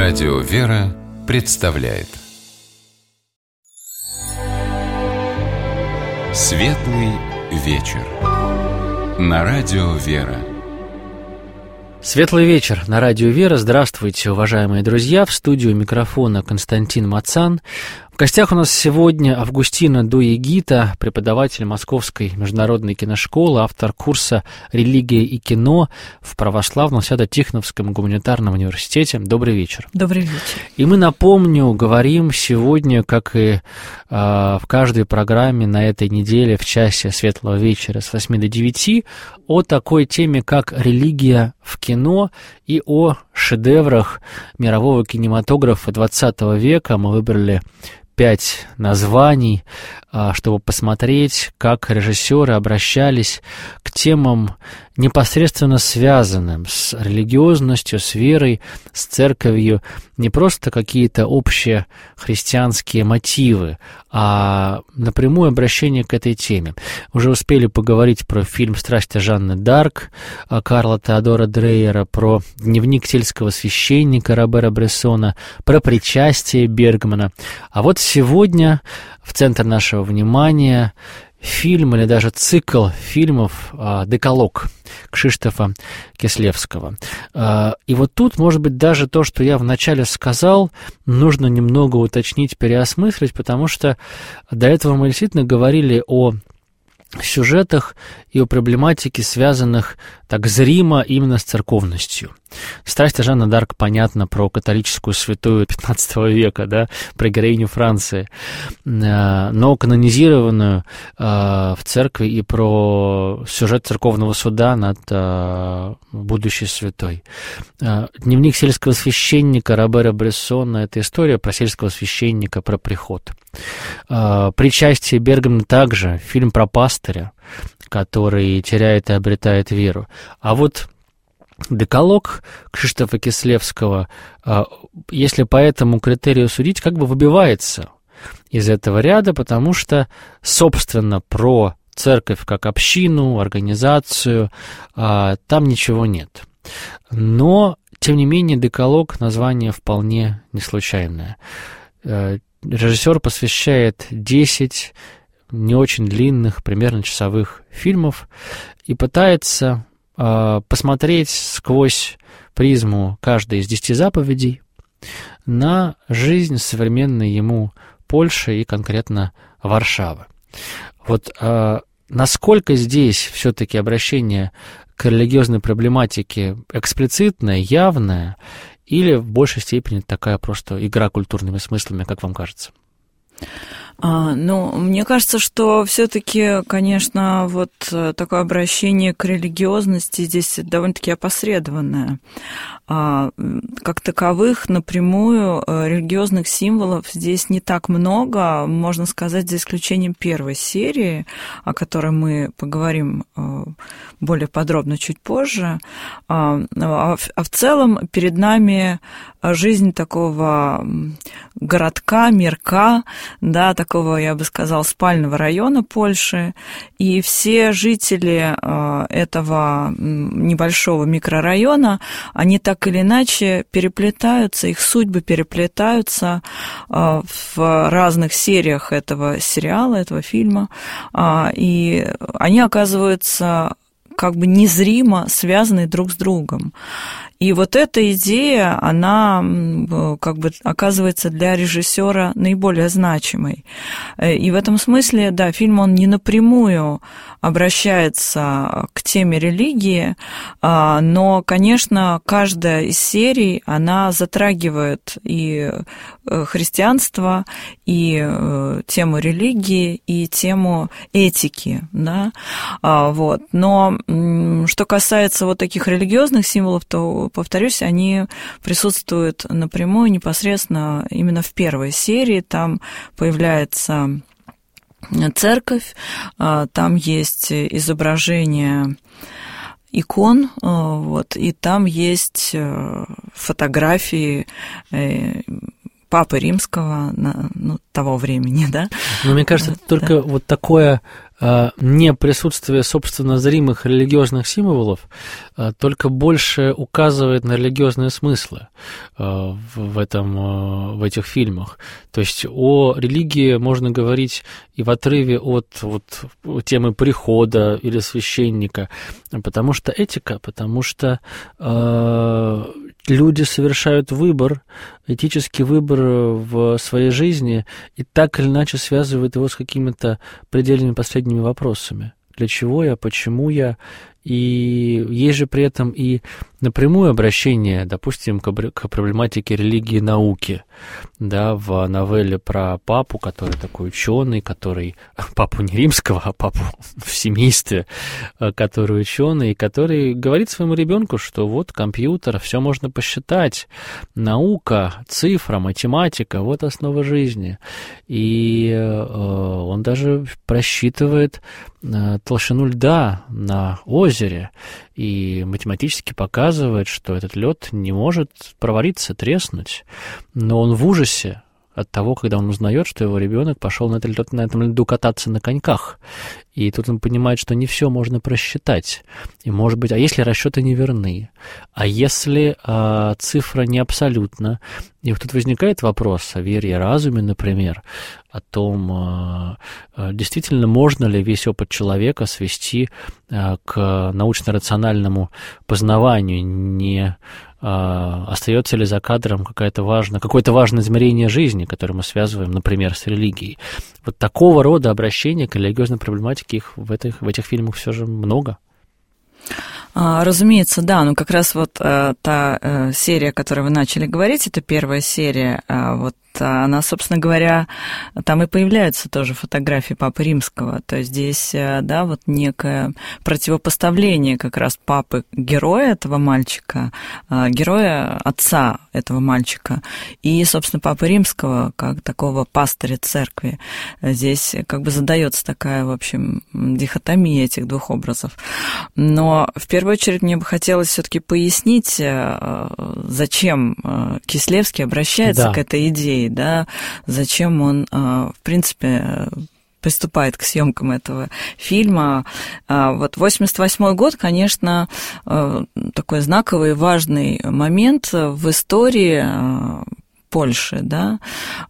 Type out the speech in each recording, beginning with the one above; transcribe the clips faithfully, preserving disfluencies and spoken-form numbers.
Радио «Вера» представляет Светлый вечер на Радио «Вера». Светлый вечер на Радио «Вера». Здравствуйте, уважаемые друзья. В студию микрофона Константин Мацан. В гостях у нас сегодня Августина Дуегита, преподаватель Московской международной киношколы, автор курса «Религия и кино» в Православном Свято-Тихоновском гуманитарном университете. Добрый вечер. Добрый вечер. И мы, напомню, говорим сегодня, как и э, в каждой программе на этой неделе в часе Светлого вечера с восьми до девяти, о такой теме, как религия в кино и о шедеврах мирового кинематографа двадцатого века. Мы выбрали пять названий, чтобы посмотреть, как режиссеры обращались к темам, непосредственно связанным с религиозностью, с верой, с церковью, не просто какие-то общие христианские мотивы, а напрямую обращение к этой теме. Уже успели поговорить про фильм «Страсти Жанны д'Арк» Карла Теодора Дрейера, про «Дневник сельского священника» Робера Брессона, про «Причастие» Бергмана. А вот сегодня в центр нашего внимания фильм или даже цикл фильмов «Декалог» Кшиштофа Кислевского. И вот тут, может быть, даже то, что я вначале сказал, нужно немного уточнить, переосмыслить, потому что до этого мы действительно говорили о сюжетах и о проблематике, связанных так зримо именно с церковностью. «Страсти Жанны д'Арк» понятно про католическую святую пятнадцатого века, да, про героиню Франции, но канонизированную в церкви и про сюжет церковного суда над будущей святой. «Дневник сельского священника» Робера Брессона — это история про сельского священника, про приход. «Причастие» Бергмана также фильм про пастыря, который теряет и обретает веру. А вот «Декалог» Кшиштофа Кислевского, если по этому критерию судить, как бы выбивается из этого ряда, потому что, собственно, про церковь как общину, организацию, там ничего нет. Но, тем не менее, «Декалог» название вполне не случайное. Режиссер посвящает десять не очень длинных, примерно часовых фильмов и пытается э, посмотреть сквозь призму каждой из десяти заповедей на жизнь современной ему Польши и конкретно Варшавы. Вот э, насколько здесь все-таки обращение к религиозной проблематике эксплицитное, явное, или в большей степени такая просто игра культурными смыслами, как вам кажется? А, ну, мне кажется, что все-таки, конечно, вот такое обращение к религиозности здесь довольно-таки опосредованное. А, как таковых, напрямую религиозных символов здесь не так много, можно сказать, за исключением первой серии, о которой мы поговорим более подробно чуть позже. А, а в целом перед нами жизнь такого городка, мирка, да, такого, я бы сказала, спального района Польши, и все жители этого небольшого микрорайона, они так или иначе переплетаются, их судьбы переплетаются в разных сериях этого сериала, этого фильма, и они оказываются как бы незримо связаны друг с другом. И вот эта идея, она как бы оказывается для режиссера наиболее значимой. И в этом смысле, да, фильм, он не напрямую обращается к теме религии, но, конечно, каждая из серий, она затрагивает и христианство, и тему религии, и тему этики, да, вот. Но что касается вот таких религиозных символов, то, повторюсь, они присутствуют напрямую, непосредственно именно в первой серии. Там появляется церковь, там есть изображение икон, вот, и там есть фотографии Папы Римского, ну, того времени, да. Но мне кажется, это только да. вот такое а, не присутствие, собственно, зримых религиозных символов, а, только больше указывает на религиозные смыслы а, в, в, этом, а, в этих фильмах. То есть о религии можно говорить и в отрыве от вот, темы прихода или священника, потому что этика, потому что а, люди совершают выбор, этический выбор в своей жизни и так или иначе связывают его с какими-то предельными последними вопросами. Для чего я, почему я? И есть же при этом и напрямую обращение, допустим, к проблематике религии и науки, да, в новелле про папу, который такой ученый, который папу не римского, а папу в семействе, который ученый, который говорит своему ребенку, что вот компьютер, все можно посчитать, наука, цифра, математика, вот основа жизни. И он даже просчитывает толщину льда на озере и математически показывает, что этот лед не может провариться, треснуть, но он в ужасе от того, когда он узнает, что его ребенок пошел на, этот, на этом льду кататься на коньках. И тут он понимает, что не все можно просчитать. И, может быть, а если расчеты не верны? А если а, цифра не абсолютна? И вот тут возникает вопрос о вере и разуме, например, о том, а, а, действительно можно ли весь опыт человека свести а, к научно-рациональному познаванию, не остается ли за кадром какое-то важное, какое-то важное измерение жизни, которое мы связываем, например, с религией. Вот такого рода обращения к религиозной проблематике их в этих, в этих фильмах все же много. Разумеется, да, но как раз вот э, та э, серия, о которой вы начали говорить, это первая серия, э, вот она, собственно говоря, там и появляются тоже фотографии Папы Римского, то есть здесь, да, вот некое противопоставление как раз папы героя этого мальчика, героя отца этого мальчика и, собственно, Папы Римского как такого пастыря церкви. Здесь как бы задается такая, в общем, дихотомия этих двух образов. Но в первую очередь мне бы хотелось все-таки пояснить, зачем Кислевский обращается да. к этой идее, да, зачем он, в принципе, приступает к съемкам этого фильма. Вот восемьдесят восьмой год, конечно, такой знаковый, важный момент в истории Польши, да,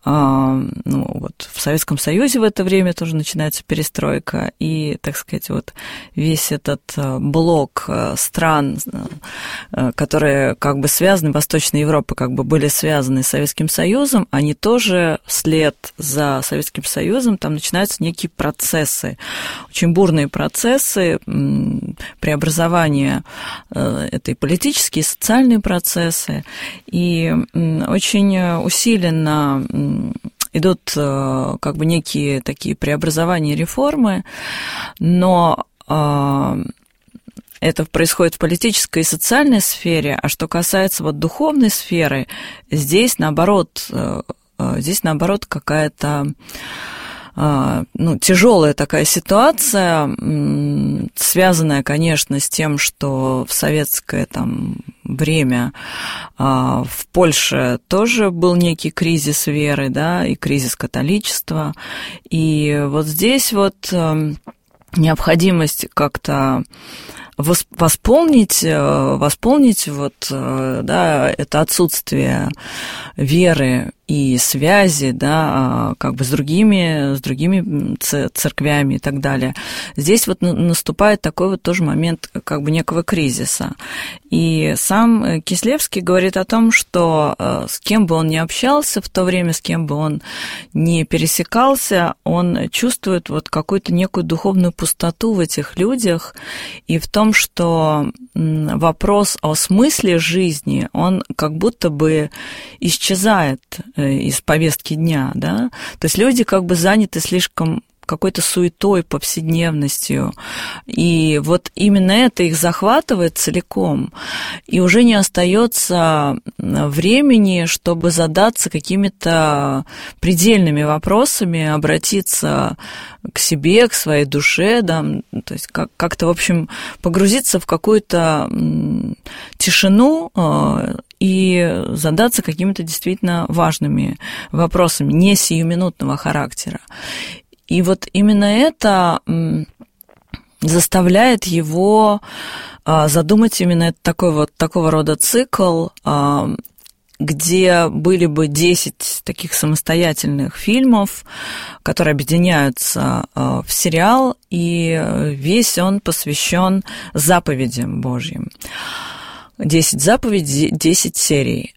ну вот в Советском Союзе в это время тоже начинается перестройка, и, так сказать, вот весь этот блок стран, которые как бы связаны, Восточной Европы как бы были связаны с Советским Союзом, они тоже вслед за Советским Союзом, там начинаются некие процессы, очень бурные процессы преобразования, это и политические, и социальные процессы, и очень усиленно идут как бы некие такие преобразования и реформы, но это происходит в политической и социальной сфере, а что касается вот духовной сферы, здесь наоборот, здесь наоборот какая-то ну, тяжелая такая ситуация, связанная, конечно, с тем, что в советское там время в Польше тоже был некий кризис веры, да, и кризис католичества, и вот здесь вот необходимость как-то восполнить, восполнить вот, да, это отсутствие веры и связи, да, как бы с другими, с другими церквями и так далее. Здесь вот наступает такой вот тоже момент как бы некого кризиса. И сам Кислевский говорит о том, что с кем бы он ни общался в то время, с кем бы он ни пересекался, он чувствует вот какую-то некую духовную пустоту в этих людях и в том, что вопрос о смысле жизни, он как будто бы исчезает из повестки дня, да, то есть люди как бы заняты слишком какой-то суетой, повседневностью, и вот именно это их захватывает целиком, и уже не остается времени, чтобы задаться какими-то предельными вопросами, обратиться к себе, к своей душе, да, то есть как- как-то, в общем, погрузиться в какую-то тишину и задаться какими-то действительно важными вопросами, не сиюминутного характера. И вот именно это заставляет его задумать именно такой вот, такого рода цикл, где были бы десять таких самостоятельных фильмов, которые объединяются в сериал, и весь он посвящен заповедям Божьим. Десять заповедей, десять серий.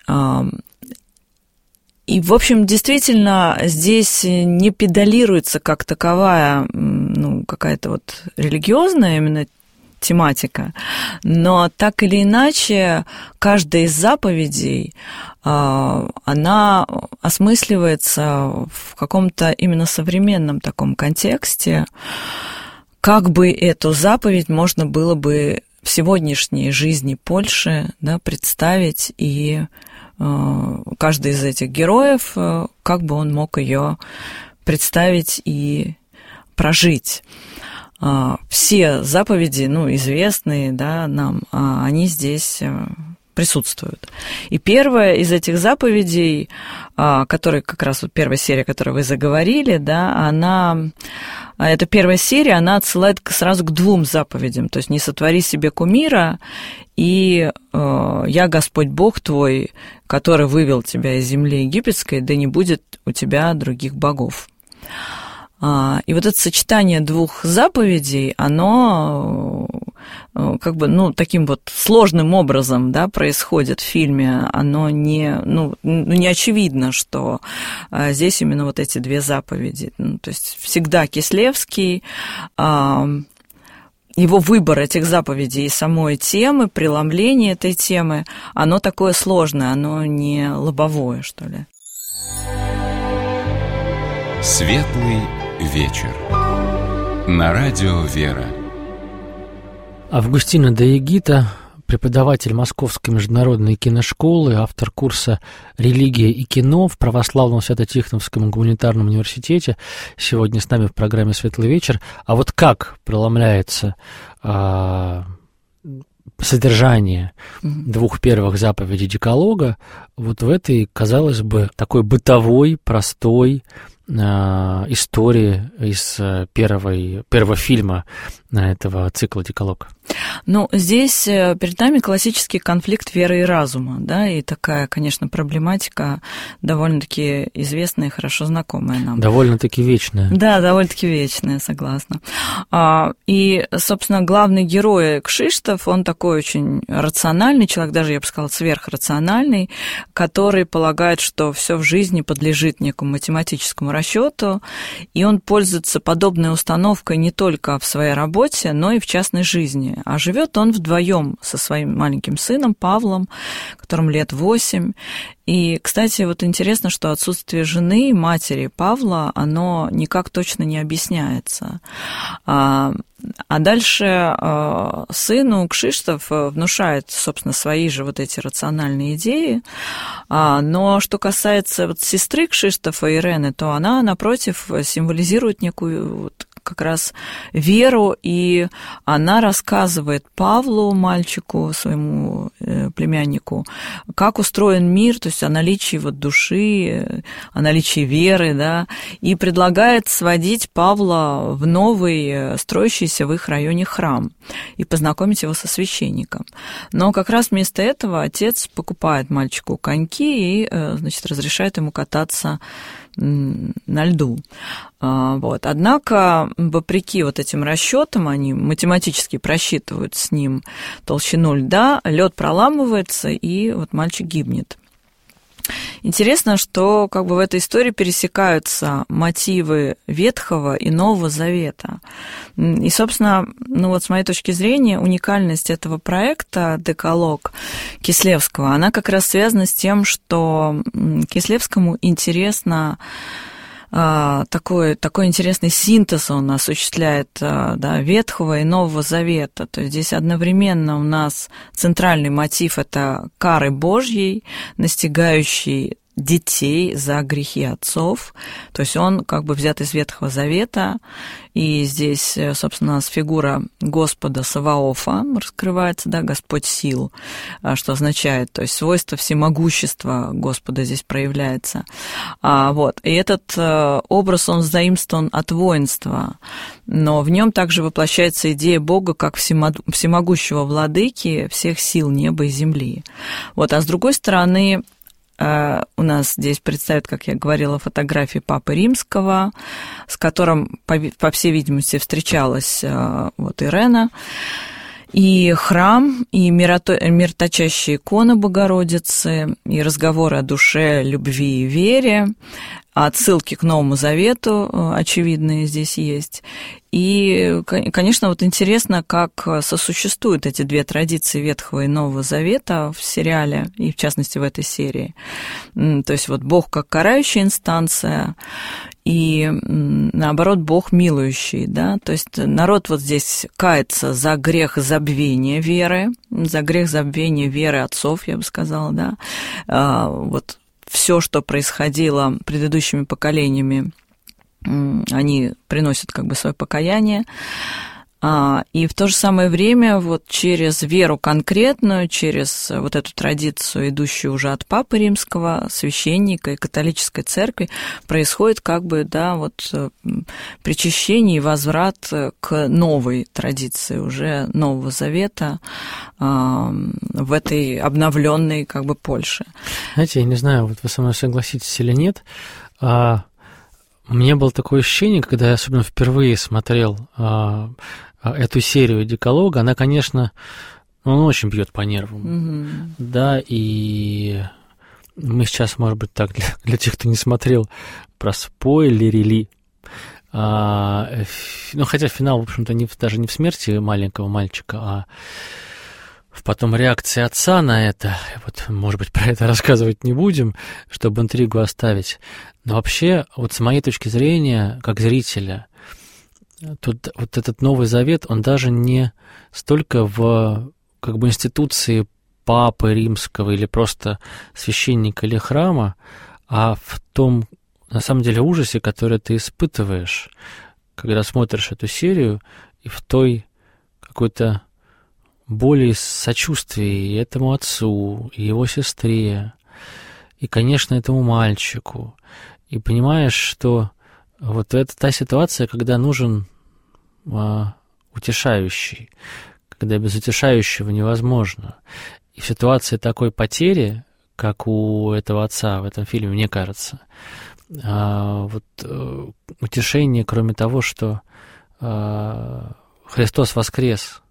И, в общем, действительно, здесь не педалируется как таковая, ну, какая-то вот религиозная именно тематика, но так или иначе каждая из заповедей, она осмысливается в каком-то именно современном таком контексте, как бы эту заповедь можно было бы в сегодняшней жизни Польши, да, представить, и каждый из этих героев, как бы он мог ее представить и прожить. Все заповеди, ну, известные, да, нам, они здесь присутствуют. И первая из этих заповедей, которая как раз вот первая серия, о которой вы заговорили, да, она, эта первая серия, она отсылает сразу к двум заповедям, то есть «Не сотвори себе кумира» и «Я Господь Бог твой, который вывел тебя из земли египетской, да не будет у тебя других богов». И вот это сочетание двух заповедей, оно как бы, ну, таким вот сложным образом, да, происходит в фильме. Оно не, ну, не очевидно, что здесь именно вот эти две заповеди. Ну, то есть всегда Кислевский, его выбор этих заповедей и самой темы, преломление этой темы, оно такое сложное, оно не лобовое, что ли. Светлый вечер. На радио «Вера». Августина де Егита, преподаватель Московской международной киношколы, автор курса «Религия и кино» в Православном Свято-Тихоновском гуманитарном университете, сегодня с нами в программе «Светлый вечер». А вот как преломляется а, содержание двух первых заповедей Декалога вот в этой, казалось бы, такой бытовой, простой истории из первой, первого фильма этого цикла «Декалог»? Ну, здесь перед нами классический конфликт веры и разума, да, и такая, конечно, проблематика довольно-таки известная и хорошо знакомая нам. Довольно-таки вечная. Да, довольно-таки вечная, согласна. И, собственно, главный герой Кшиштоф, он такой очень рациональный человек, даже, я бы сказала, сверхрациональный, который полагает, что все в жизни подлежит некому математическому расчету, и он пользуется подобной установкой не только в своей работе, но и в частной жизни. А живет он вдвоем со своим маленьким сыном Павлом, которому лет восемь. И, кстати, вот интересно, что отсутствие жены, матери Павла, оно никак точно не объясняется. А, а дальше а, сыну Кшиштоф внушает, собственно, свои же вот эти рациональные идеи. А, но что касается вот сестры Кшиштофа, Ирены, то она, напротив, символизирует некую вот как раз веру, и она рассказывает Павлу, мальчику, своему племяннику, как устроен мир, то есть о наличии вот души, о наличии веры, да, и предлагает сводить Павла в новый, строящийся в их районе храм и познакомить его со священником. Но как раз вместо этого отец покупает мальчику коньки и, значит, разрешает ему кататься на льду. Вот. Однако, вопреки вот этим расчетам, они математически просчитывают с ним толщину льда, лед проламывается, и вот мальчик гибнет. Интересно, что как бы в этой истории пересекаются мотивы Ветхого и Нового Завета. И, собственно, ну вот с моей точки зрения, уникальность этого проекта «Декалог» Кислевского, она как раз связана с тем, что Кислевскому интересно такой, такой интересный синтез он осуществляет, да, Ветхого и Нового Завета. То есть здесь одновременно у нас центральный мотив – это кары Божьей, настигающей детей за грехи отцов. То есть он как бы взят из Ветхого Завета, и здесь, собственно, у нас фигура Господа Саваофа раскрывается, да, Господь сил, что означает, то есть свойство всемогущества Господа здесь проявляется. А, вот, и этот образ, он заимствован от воинства, но в нем также воплощается идея Бога как всемогущего владыки всех сил неба и земли. Вот, а с другой стороны, у нас здесь представят, как я говорила, фотографии Папы Римского, с которым, по, по всей видимости, встречалась вот Ирена, и храм, и мироточащие иконы Богородицы, и разговоры о душе, любви и вере, отсылки к Новому Завету очевидные здесь есть. И, конечно, вот интересно, как сосуществуют эти две традиции Ветхого и Нового Завета в сериале, и в частности в этой серии. То есть вот Бог как карающая инстанция, и наоборот Бог милующий, да, то есть народ вот здесь кается за грех забвения веры, за грех забвения веры отцов, я бы сказала, да, вот все, что происходило предыдущими поколениями, они приносят как бы свое покаяние, и в то же самое время вот через веру конкретную, через вот эту традицию, идущую уже от Папы Римского, священника и католической церкви, происходит как бы, да, вот причащение и возврат к новой традиции уже Нового Завета в этой обновленной как бы Польше. Знаете, я не знаю, вот вы со мной согласитесь или нет, а у меня было такое ощущение, когда я особенно впервые смотрел а, эту серию «Декалога», она, конечно, он очень бьет по нервам, mm-hmm. да, и мы сейчас, может быть, так, для, для тех, кто не смотрел, проспойлерили, а, ну, хотя финал, в общем-то, не, даже не в смерти маленького мальчика, а в потом реакции отца на это, вот, может быть, про это рассказывать не будем, чтобы интригу оставить. Но вообще, вот с моей точки зрения, как зрителя, тут вот этот Новый Завет, он даже не столько в как бы институции Папы Римского или просто священника или храма, а в том, на самом деле, ужасе, который ты испытываешь, когда смотришь эту серию, и в той какой-то боли и сочувствии этому отцу, и его сестре, и, конечно, этому мальчику. И понимаешь, что вот это та ситуация, когда нужен а, утешающий, когда без утешающего невозможно. И в ситуации такой потери, как у этого отца в этом фильме, мне кажется, а, вот а, утешение, кроме того, что а, Христос воскрес,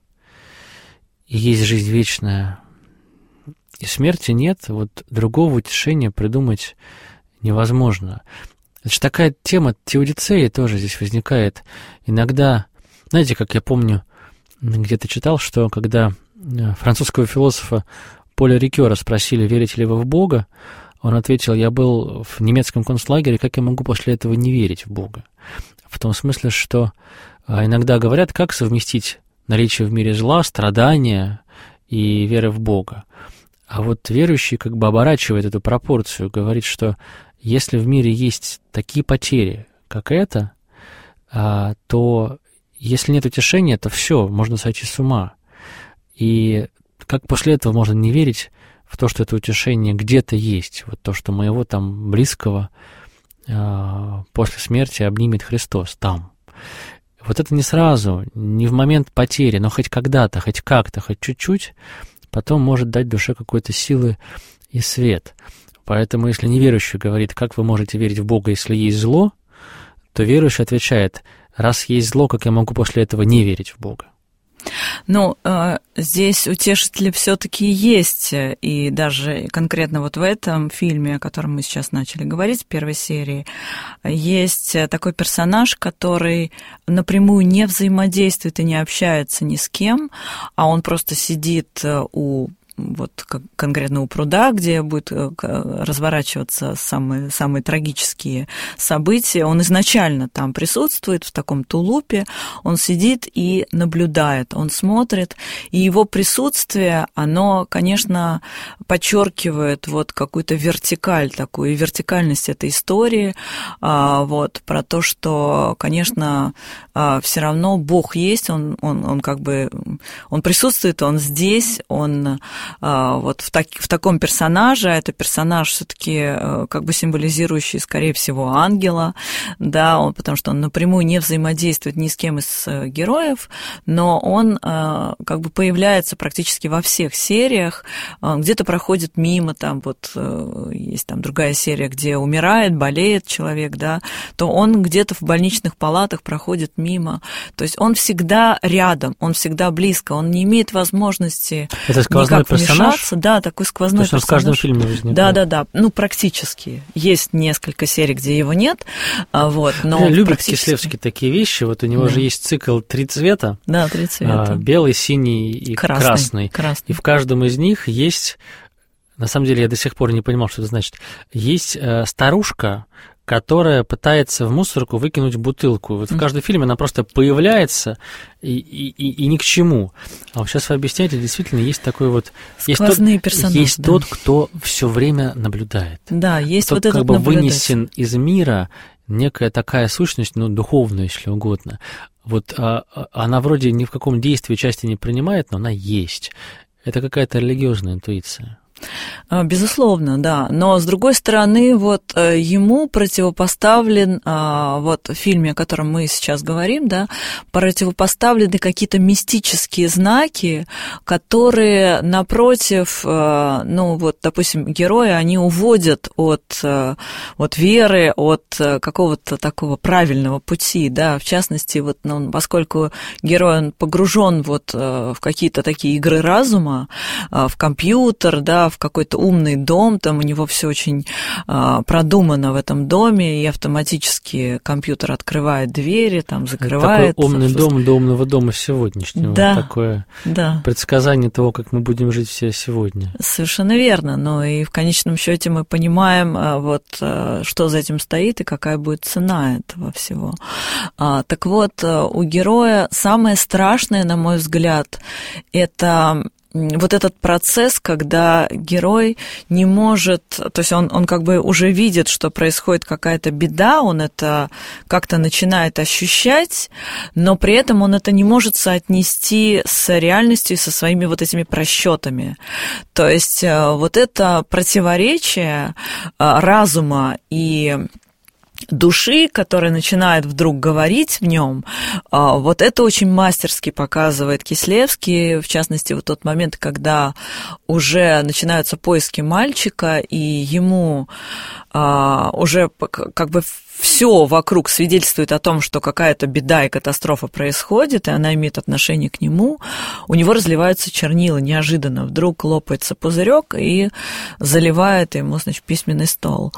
и есть жизнь вечная, и смерти нет, вот другого утешения придумать невозможно. Это же такая тема теодицеи тоже здесь возникает. Иногда, знаете, как я помню, где-то читал, что когда французского философа Поля Рикера спросили, верите ли вы в Бога, он ответил, я был в немецком концлагере, как я могу после этого не верить в Бога? В том смысле, что иногда говорят, как совместить наличие в мире зла, страдания и веры в Бога. А вот верующий как бы оборачивает эту пропорцию, говорит, что если в мире есть такие потери, как это, то если нет утешения, то все, можно сойти с ума. И как после этого можно не верить в то, что это утешение где-то есть, вот то, что моего там близкого после смерти обнимет Христос там. Вот это не сразу, не в момент потери, но хоть когда-то, хоть как-то, хоть чуть-чуть, потом может дать душе какой-то силы и свет. Поэтому, если неверующий говорит, как вы можете верить в Бога, если есть зло, то верующий отвечает, раз есть зло, как я могу после этого не верить в Бога? Ну, здесь утешители все-таки есть, и даже конкретно вот в этом фильме, о котором мы сейчас начали говорить, в первой серии, есть такой персонаж, который напрямую не взаимодействует и не общается ни с кем, а он просто сидит у вот конкретно у пруда, где будут разворачиваться самые, самые трагические события, он изначально там присутствует в таком тулупе, он сидит и наблюдает, он смотрит, и его присутствие, оно, конечно, подчеркивает вот какую-то вертикаль такую, и вертикальность этой истории, вот, про то, что, конечно, все равно Бог есть, он, он, он как бы, он присутствует, он здесь, он вот в, так, в таком персонаже, это персонаж все-таки как бы символизирующий, скорее всего, ангела, да, он, потому что он напрямую не взаимодействует ни с кем из героев, но он как бы появляется практически во всех сериях, где-то проходит мимо, там вот есть там другая серия, где умирает, болеет человек, да, то он где-то в больничных палатах проходит мимо, то есть он всегда рядом, он всегда близко, он не имеет возможности это сквозной никак персонаж? Вмешаться. Да, такой сквозной персонаж. То есть он в каждом фильме возникает? Да, да, да, ну практически. Есть несколько серий, где его нет, вот, но любит практически... Кислевский такие вещи, вот у него да. же есть цикл «Три цвета». Да, «Три цвета». Белый, синий и красный. красный. красный. И в каждом из них есть, на самом деле я до сих пор не понимал, что это значит, есть старушка, которая пытается в мусорку выкинуть бутылку. Вот в каждом фильме она просто появляется и, и, и, и ни к чему. А вот сейчас вы объясняете, действительно, есть такой вот... Сквозные есть персонажи. Есть да. тот, кто все время наблюдает. Да, есть кто вот этот как бы наблюдатель. Вынесен из мира, некая такая сущность, ну, духовная, если угодно. Вот а, она вроде ни в каком действии части не принимает, но она есть. Это какая-то религиозная интуиция. Безусловно, да. Но, с другой стороны, вот ему противопоставлен, вот в фильме, о котором мы сейчас говорим, да, противопоставлены какие-то мистические знаки, которые, напротив, ну, вот, допустим, герои, они уводят от, от веры, от какого-то такого правильного пути, да, в частности, вот, ну, поскольку герой, он погружен вот в какие-то такие игры разума, в компьютер, да, в какой-то умный дом, там у него все очень а, продумано в этом доме, и автоматически компьютер открывает двери, там закрывает. Такой умный дом до умного дома сегодняшнего. Да, такое да. предсказание того, как мы будем жить все сегодня. Совершенно верно, но и в конечном счете мы понимаем, вот, что за этим стоит и какая будет цена этого всего. А, так вот, у героя самое страшное, на мой взгляд, это... вот этот процесс, когда герой не может, то есть он, он как бы уже видит, что происходит какая-то беда, он это как-то начинает ощущать, но при этом он это не может соотнести с реальностью и со своими вот этими просчетами. То есть вот это противоречие разума и души, которая начинает вдруг говорить в нем, вот это очень мастерски показывает Кислевский, в частности, вот тот момент, когда уже начинаются поиски мальчика, и ему уже как бы все вокруг свидетельствует о том, что какая-то беда и катастрофа происходит, и она имеет отношение к нему, у него разливаются чернила неожиданно, вдруг лопается пузырек и заливает ему, значит, письменный стол.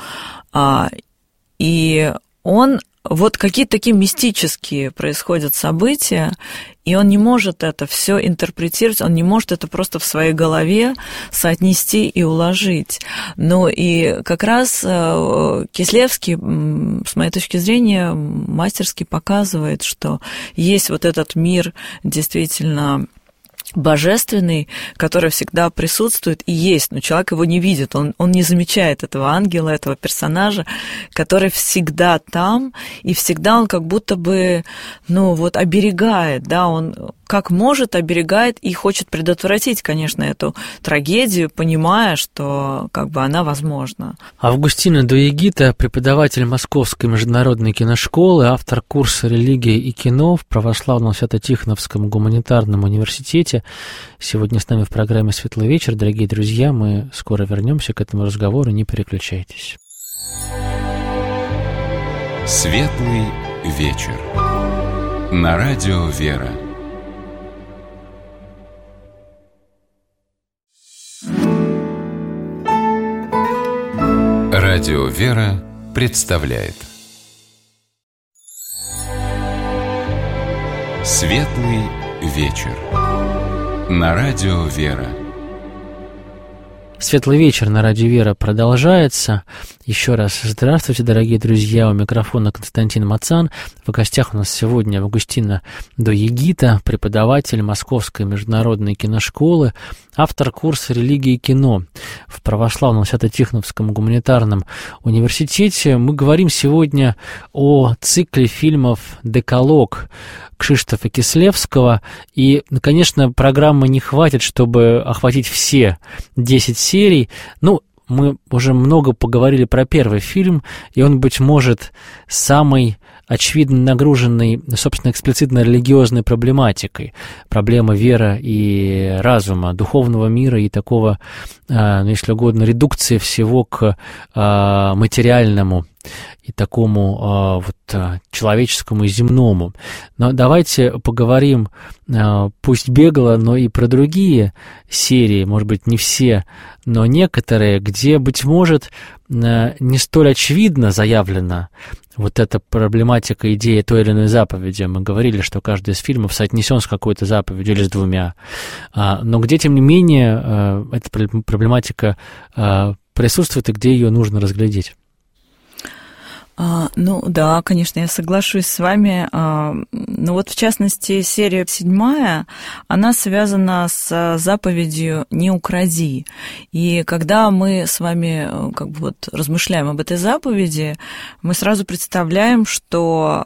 И он, вот какие-то такие мистические происходят события, и он не может это все интерпретировать, он не может это просто в своей голове соотнести и уложить. Ну и как раз Кислевский, с моей точки зрения, мастерски показывает, что есть вот этот мир действительно божественный, который всегда присутствует и есть, но человек его не видит, он, он не замечает этого ангела, этого персонажа, который всегда там, и всегда он как будто бы, ну, вот оберегает, да, он как может оберегает и хочет предотвратить, конечно, эту трагедию, понимая, что как бы она возможна. Августина Дуегита, преподаватель Московской международной киношколы, автор курса «Религия и кино» в Православном Свято-Тихоновском гуманитарном университете. Сегодня с нами в программе «Светлый вечер». Дорогие друзья, мы скоро вернемся к этому разговору, не переключайтесь. «Светлый вечер» на радио «Вера». Радио «Вера» представляет «Светлый вечер» на радио «Вера». Светлый вечер на Радио Вера продолжается. Еще раз здравствуйте, дорогие друзья. У микрофона Константин Мацан. В гостях у нас сегодня Августина Доегита, преподаватель Московской международной киношколы, автор курса «Религия и кино» в Православном Свято-Тихоновском гуманитарном университете. Мы говорим сегодня о цикле фильмов «Декалог» Кшиштофа Кислевского. И, конечно, программы не хватит, чтобы охватить все десять серий. Ну, мы уже много поговорили про первый фильм, и он, быть может, самый очевидно нагруженный, собственно, эксплицитно религиозной проблематикой. Проблема веры и разума, духовного мира и такого, ну, если угодно, редукции всего к материальному и такому вот человеческому и земному. Но давайте поговорим, пусть бегло, но и про другие серии, может быть, не все, но некоторые, где, быть может, не столь очевидно заявлена вот эта проблематика, идея той или иной заповеди. Мы говорили, что каждый из фильмов соотнесен с какой-то заповедью или с двумя. Но где, тем не менее, эта проблематика присутствует и где ее нужно разглядеть. А, ну да, конечно, я соглашусь с вами. А, ну вот, в частности, серия седьмая, она связана с заповедью «Не укради». И когда мы с вами как бы вот размышляем об этой заповеди, мы сразу представляем, что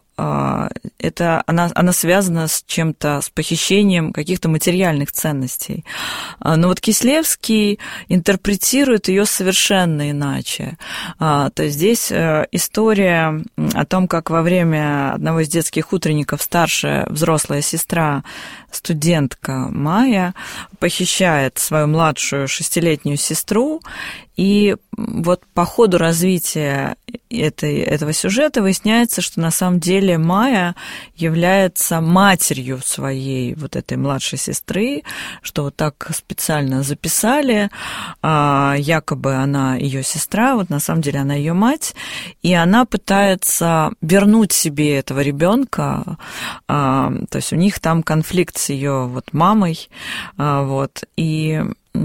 это, она, она связана с чем-то, с похищением каких-то материальных ценностей. Но вот Кислевский интерпретирует ее совершенно иначе. То есть здесь история о том, как во время одного из детских утренников старшая взрослая сестра, студентка Майя, похищает свою младшую шестилетнюю сестру, и вот по ходу развития этой, этого сюжета выясняется, что на самом деле Майя является матерью своей вот этой младшей сестры, что вот так специально записали, якобы она ее сестра, вот на самом деле она ее мать, и она пытается вернуть себе этого ребенка, то есть у них там конфликт с ее вот мамой, вот, и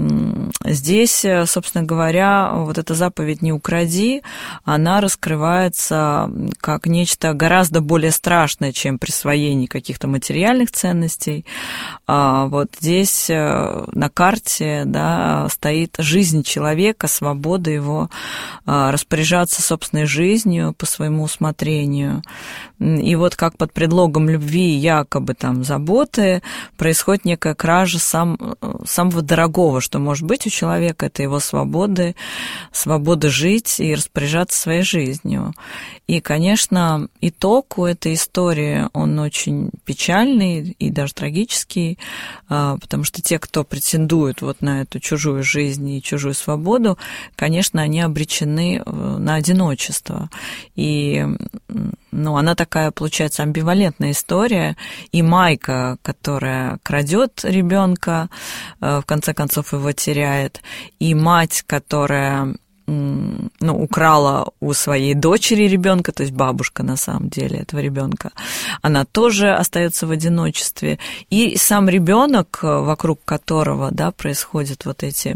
здесь, собственно говоря, вот эта заповедь «Не укради», она раскрывается как нечто гораздо более страшное, чем присвоение каких-то материальных ценностей. Вот здесь на карте, да, стоит жизнь человека, свобода его распоряжаться собственной жизнью по своему усмотрению. И вот как под предлогом любви, якобы там заботы, происходит некая кража сам, самого дорогого, что может быть у человека, это его свободы, свобода жить и распоряжаться своей жизнью. И, конечно, итог у этой истории, он очень печальный и даже трагический, потому что те, кто претендует вот на эту чужую жизнь и чужую свободу, конечно, они обречены на одиночество. И, ну, она такая, получается, амбивалентная история. И Майка, которая крадет ребенка, в конце концов его теряет, и мать, которая, ну, украла у своей дочери ребенка, то есть бабушка на самом деле этого ребенка, она тоже остается в одиночестве. И сам ребенок, вокруг которого, да, происходят вот эти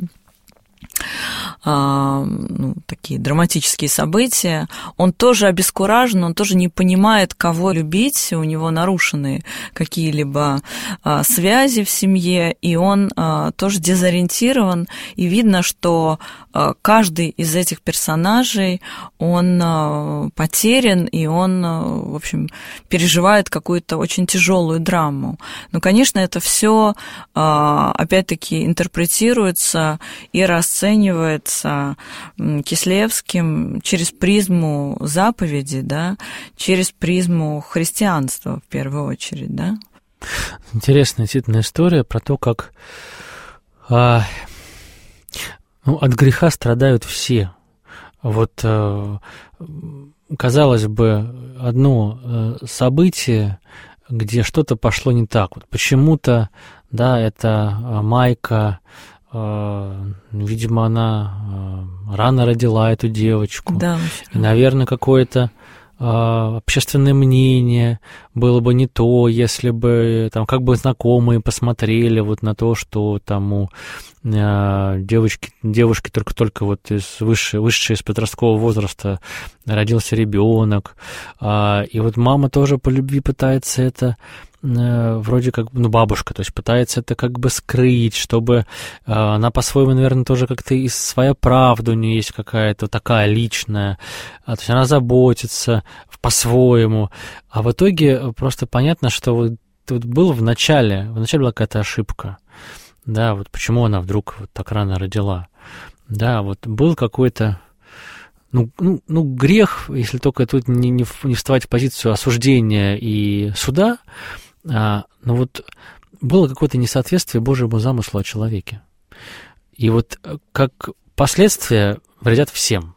ну, такие драматические события, он тоже обескуражен, он тоже не понимает, кого любить, у него нарушены какие-либо а, связи в семье, и он а, тоже дезориентирован, и видно, что а, каждый из этих персонажей, он а, потерян, и он, а, в общем, переживает какую-то очень тяжелую драму. Но, конечно, это все, а, опять-таки, интерпретируется и расценивается оценивается Кислевским через призму заповеди, да, через призму христианства в первую очередь, да. Интересная действительно история про то, как а, ну, от греха страдают все. Вот, а, казалось бы, одно событие, где что-то пошло не так. Вот почему-то, да, это Майка, видимо, она рано родила эту девочку. Да, и, наверное, какое-то общественное мнение, было бы не то, если бы там как бы знакомые посмотрели вот на то, что там у э, девочки, девушки только-только вот из высшей, высшей из подросткового возраста родился ребенок, э, и вот мама тоже по любви пытается это вроде как, ну, бабушка, то есть пытается это как бы скрыть, чтобы э, она по-своему, наверное, тоже как-то и своя правда у нее есть какая-то такая личная, а, то есть она заботится по-своему, а в итоге просто понятно, что вот, вот было в начале, в начале была какая-то ошибка, да, вот почему она вдруг вот так рано родила, да, вот был какой-то Ну, ну, ну, грех, если только тут не, не, не вставать в позицию осуждения и суда, а, но вот было какое-то несоответствие Божьему замыслу о человеке. И вот как последствия вредят всем.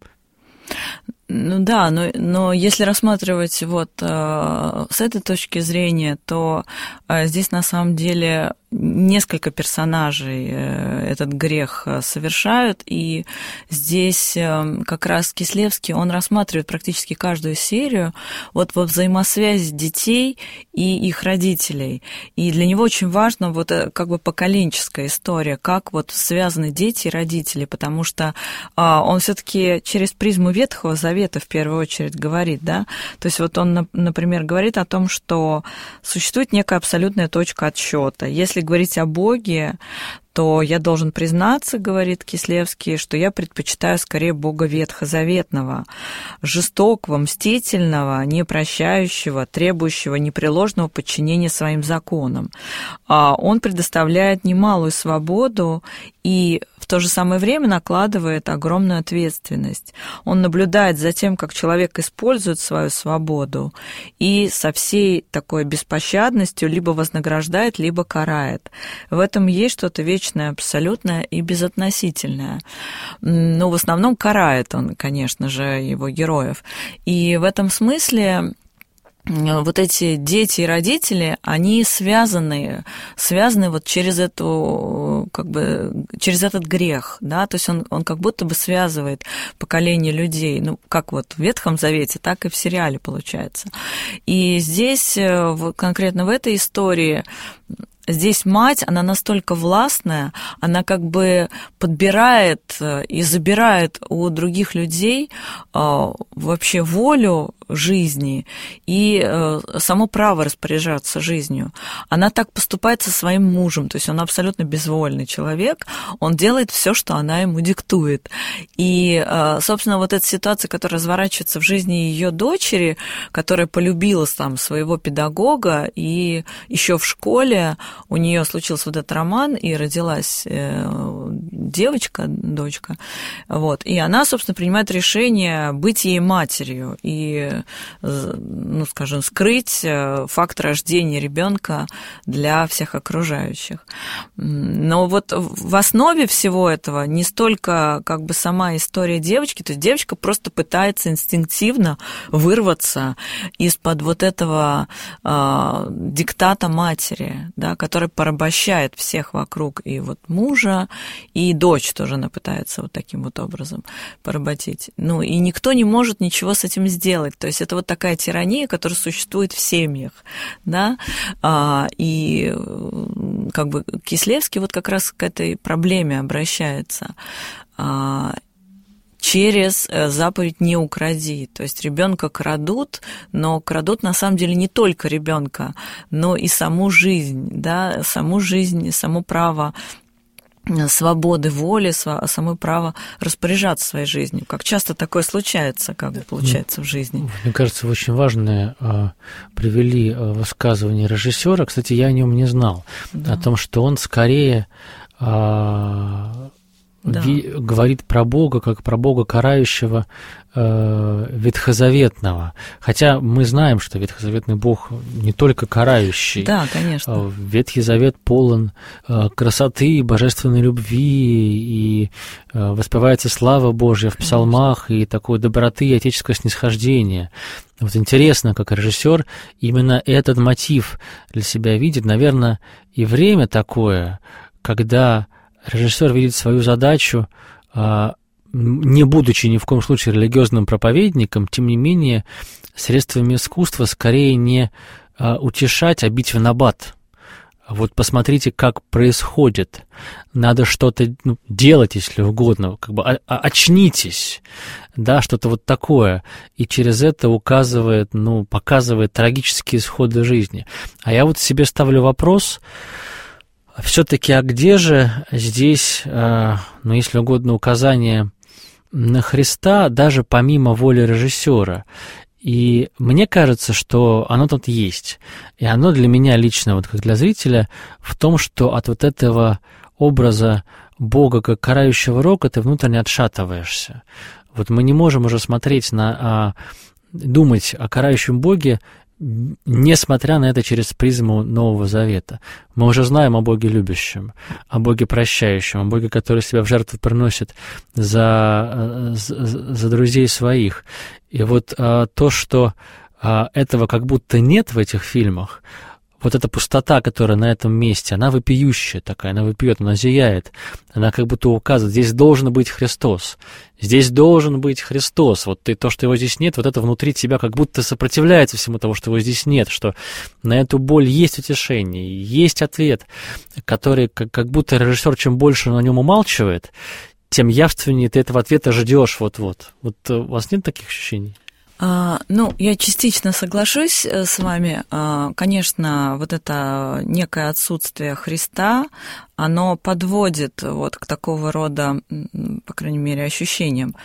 Ну да, но, но если рассматривать вот э, с этой точки зрения, то э, здесь на самом деле несколько персонажей э, этот грех совершают, и здесь э, как раз Кислевский, он рассматривает практически каждую серию вот во взаимосвязи детей и их родителей. И для него очень важно вот как бы поколенческая история, как вот связаны дети и родители, потому что э, он все-таки через призму Ветхого Завета в первую очередь говорит, да, то есть вот он, например, говорит о том, что существует некая абсолютная точка отсчета. Если говорить о Боге, то я должен признаться, говорит Кислевский, что я предпочитаю скорее Бога ветхозаветного, жестокого, мстительного, непрощающего, требующего непреложного подчинения своим законам. Он предоставляет немалую свободу и в то же самое время накладывает огромную ответственность. Он наблюдает за тем, как человек использует свою свободу и со всей такой беспощадностью либо вознаграждает, либо карает. В этом есть что-то вечное, абсолютное и безотносительное. Но в основном карает он, конечно же, его героев. И в этом смысле вот эти дети и родители, они связаны, связаны вот через эту, как бы, через этот грех, да, то есть он, он как будто бы связывает поколение людей, ну, как вот в Ветхом Завете, так и в сериале получается. И здесь, конкретно в этой истории, здесь мать, она настолько властная, она как бы подбирает и забирает у других людей вообще волю жизни и само право распоряжаться жизнью. Она так поступает со своим мужем, то есть он абсолютно безвольный человек, он делает все, что она ему диктует. И, собственно, вот эта ситуация, которая разворачивается в жизни ее дочери, которая полюбила там своего педагога, и еще в школе у нее случился вот этот роман, и родилась девочка, дочка, вот, и она, собственно, принимает решение быть ей матерью и, ну, скажем, скрыть факт рождения ребенка для всех окружающих. Но вот в основе всего этого не столько как бы сама история девочки, то есть девочка просто пытается инстинктивно вырваться из-под вот этого э, диктата матери, да, который порабощает всех вокруг, и вот мужа, и дочь тоже она пытается вот таким вот образом поработить. Ну, и никто не может ничего с этим сделать. То есть это вот такая тирания, которая существует в семьях, да, а, и как бы Кислевский вот как раз к этой проблеме обращается а, через заповедь «не укради». То есть ребенка крадут, но крадут на самом деле не только ребенка, но и саму жизнь, да, саму жизнь, само право свободы воли, само право распоряжаться своей жизнью. Как часто такое случается, как бы получается в жизни. Мне кажется, очень важное а, привели а, высказывание режиссера. Кстати, я о нем не знал. Да. О том, что он скорее а, да. ви, говорит про Бога, как про Бога карающего э, ветхозаветного. Хотя мы знаем, что ветхозаветный Бог не только карающий. Да, конечно. Ветхий Завет полон э, красоты, божественной любви, и э, воспевается слава Божья в псалмах, и такой доброты и отеческого снисхождения. Вот интересно, как режиссер именно этот мотив для себя видит. Наверное, и время такое, когда режиссер видит свою задачу а, не будучи ни в коем случае религиозным проповедником, тем не менее, средствами искусства скорее не утешать, а бить в набат. Вот посмотрите, как происходит. Надо что-то ну, делать, если угодно. Как бы очнитесь, да, что-то вот такое. И через это указывает, ну, показывает трагические исходы жизни. А я вот себе ставлю вопрос, все-таки, а где же здесь, ну, если угодно, указание на Христа, даже помимо воли режиссера? И мне кажется, что оно тут есть. И оно для меня лично, вот как для зрителя, в том, что от вот этого образа Бога как карающего рока ты внутренне отшатываешься. Вот мы не можем уже смотреть на... А, думать о карающем Боге, несмотря на это через призму Нового Завета. Мы уже знаем о Боге любящем, о Боге прощающем, о Боге, который себя в жертву приносит за, за, за друзей своих. И вот а, то, что а, этого как будто нет в этих фильмах, вот эта пустота, которая на этом месте, она вопиющая такая, она вопиет, она зияет, она как будто указывает, здесь должен быть Христос, здесь должен быть Христос, вот и то, что его здесь нет, вот это внутри тебя как будто сопротивляется всему того, что его здесь нет, что на эту боль есть утешение, есть ответ, который как, как будто режиссер, чем больше на нем умалчивает, тем явственнее ты этого ответа ждешь вот-вот. Вот у вас нет таких ощущений? А, ну, я частично соглашусь с вами. А, конечно, вот это некое отсутствие Христа, оно подводит вот к такого рода, по крайней мере, ощущениям.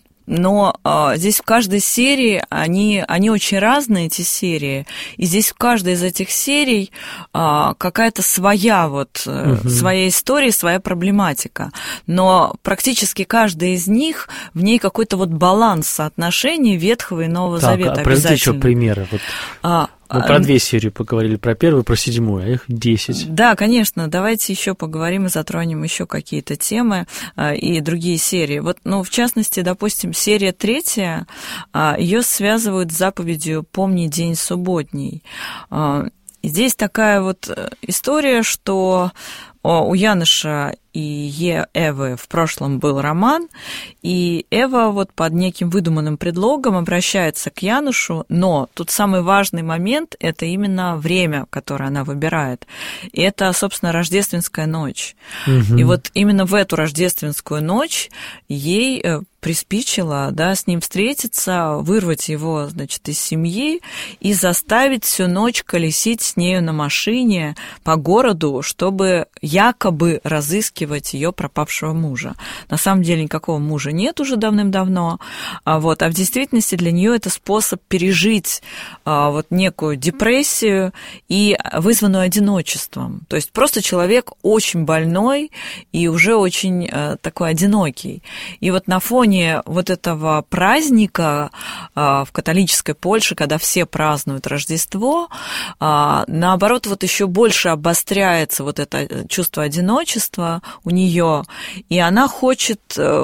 Но а, здесь в каждой серии, они, они очень разные, эти серии, и здесь в каждой из этих серий а, какая-то своя, вот, угу. своя история, своя проблематика. Но практически каждая из них, в ней какой-то вот баланс соотношений Ветхого и Нового так, Завета а обязательно. Еще примеры. Вот. А, Мы про две серии поговорили, про первую, про седьмую, а их десять. Да, конечно, давайте еще поговорим и затронем еще какие-то темы а, и другие серии. Вот, ну, в частности, допустим, серия третья, а, ее связывают с заповедью «Помни день субботний». А, здесь такая вот история, что у Яноша и Эвы в прошлом был роман, и Эва вот под неким выдуманным предлогом обращается к Янушу, но тут самый важный момент – это именно время, которое она выбирает. И это, собственно, рождественская ночь. Угу. И вот именно в эту рождественскую ночь ей приспичило, да, с ним встретиться, вырвать его, значит, из семьи и заставить всю ночь колесить с нею на машине по городу, чтобы якобы разыскивать ее пропавшего мужа. На самом деле никакого мужа нет уже давным-давно, а, вот, а в действительности для нее это способ пережить а, вот некую депрессию и вызванную одиночеством. То есть просто человек очень больной и уже очень а, такой одинокий. И вот на фоне вот этого праздника а, в католической Польше, когда все празднуют Рождество, а, наоборот, вот еще больше обостряется вот это чувство одиночества у нее, и она хочет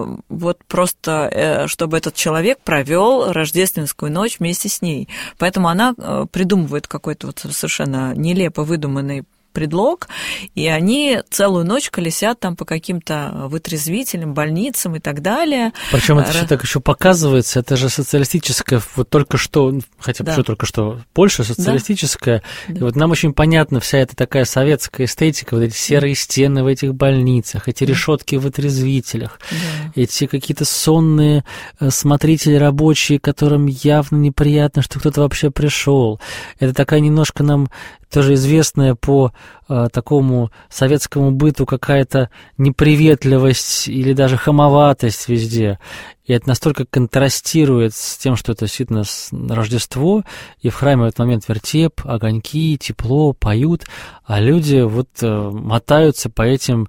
вот просто, чтобы этот человек провел рождественскую ночь вместе с ней. Поэтому она придумывает какой-то вот совершенно нелепо выдуманный предлог, и они целую ночь колесят там по каким-то вытрезвителям, больницам и так далее. Причем это все так еще показывается, это же социалистическая, вот только что, хотя бы да. что только что, Польша социалистическая, да. и вот нам очень понятна вся эта такая советская эстетика, вот эти серые стены в этих больницах, эти да. решетки в вытрезвителях, да. эти какие-то сонные смотрители рабочие, которым явно неприятно, что кто-то вообще пришел. Это такая немножко нам тоже известная по э, такому советскому быту какая-то неприветливость или даже хамоватость везде. И это настолько контрастирует с тем, что это действительно Рождество, и в храме в этот момент вертеп, огоньки, тепло, поют, а люди вот э, мотаются по этим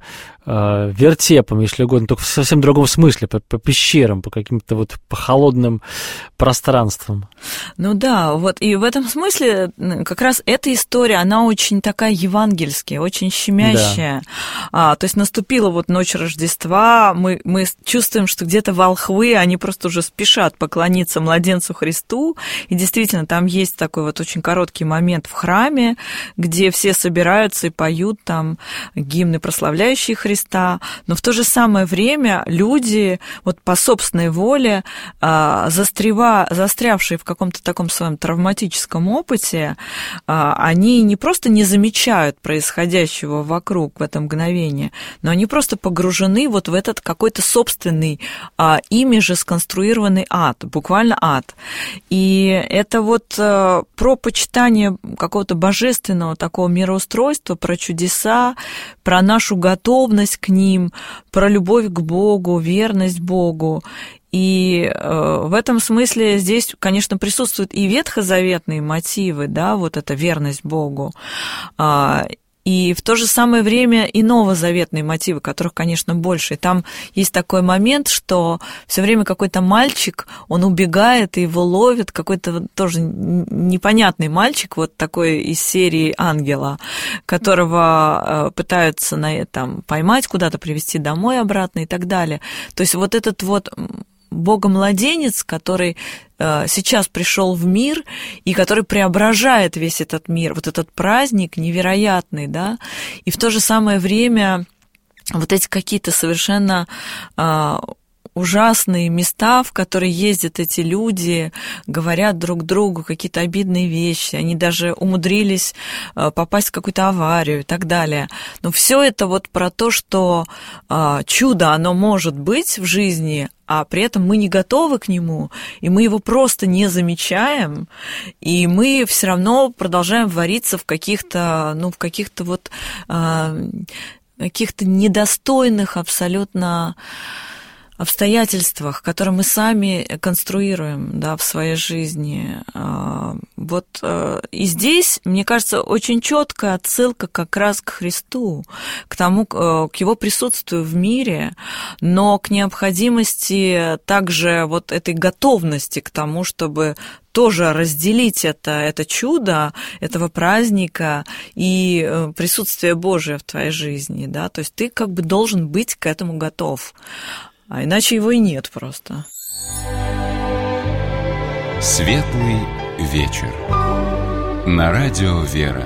э, вертепам, если угодно, только в совсем другом смысле, по, по пещерам, по каким-то вот по холодным пространствам. Ну да, вот и в этом смысле как раз эта история, она очень такая евангельская, очень щемящая. Да. А, то есть наступила вот ночь Рождества, мы, мы чувствуем, что где-то волхвы живые, они просто уже спешат поклониться младенцу Христу. И действительно, там есть такой вот очень короткий момент в храме, где все собираются и поют там гимны, прославляющие Христа. Но в то же самое время люди вот по собственной воле, застрява, застрявшие в каком-то таком своем травматическом опыте, они не просто не замечают происходящего вокруг в это мгновение, но они просто погружены вот в этот какой-то собственный, ими же сконструированный ад, буквально ад. И это вот про почитание какого-то божественного такого мироустройства, про чудеса, про нашу готовность к ним, про любовь к Богу, верность Богу. И э, в этом смысле здесь, конечно, присутствуют и ветхозаветные мотивы, да, вот эта верность Богу, э, и в то же самое время и новозаветные мотивы, которых, конечно, больше. И там есть такой момент, что все время какой-то мальчик, он убегает, и его ловит, какой-то тоже непонятный мальчик, вот такой из серии «Ангела», которого пытаются на, там, поймать, куда-то привезти домой обратно и так далее. То есть вот этот вот Бога-младенец, который сейчас пришел в мир и который преображает весь этот мир, вот этот праздник невероятный, да, и в то же самое время вот эти какие-то совершенно ужасные места, в которые ездят эти люди, говорят друг другу какие-то обидные вещи, они даже умудрились попасть в какую-то аварию и так далее. Но все это вот про то, что чудо, оно может быть в жизни, а при этом мы не готовы к нему, и мы его просто не замечаем, и мы все равно продолжаем вариться в каких-то, ну, в каких-то вот каких-то недостойных абсолютно обстоятельствах, которые мы сами конструируем, да, в своей жизни. Вот и здесь, мне кажется, очень четкая отсылка как раз к Христу, к тому, к его присутствию в мире, но к необходимости также вот этой готовности к тому, чтобы тоже разделить это, это чудо, этого праздника и присутствие Божие в твоей жизни, да, то есть ты как бы должен быть к этому готов. А иначе его и нет просто. Светлый вечер. На радио «Вера».